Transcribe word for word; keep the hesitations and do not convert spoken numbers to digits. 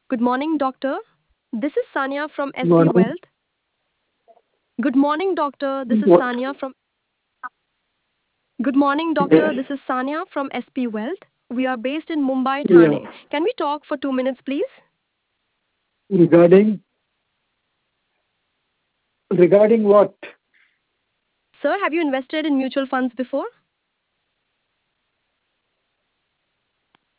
Good morning, doctor. This is Sanya from S P Morning. Wealth. Good morning, doctor. This is What? Sanya from Good morning, doctor. Yes. This is Sanya from S P Wealth. We are based in Mumbai, Yeah. Thane. Can we talk for two minutes, please? Regarding regarding what? Sir, have you invested in mutual funds before?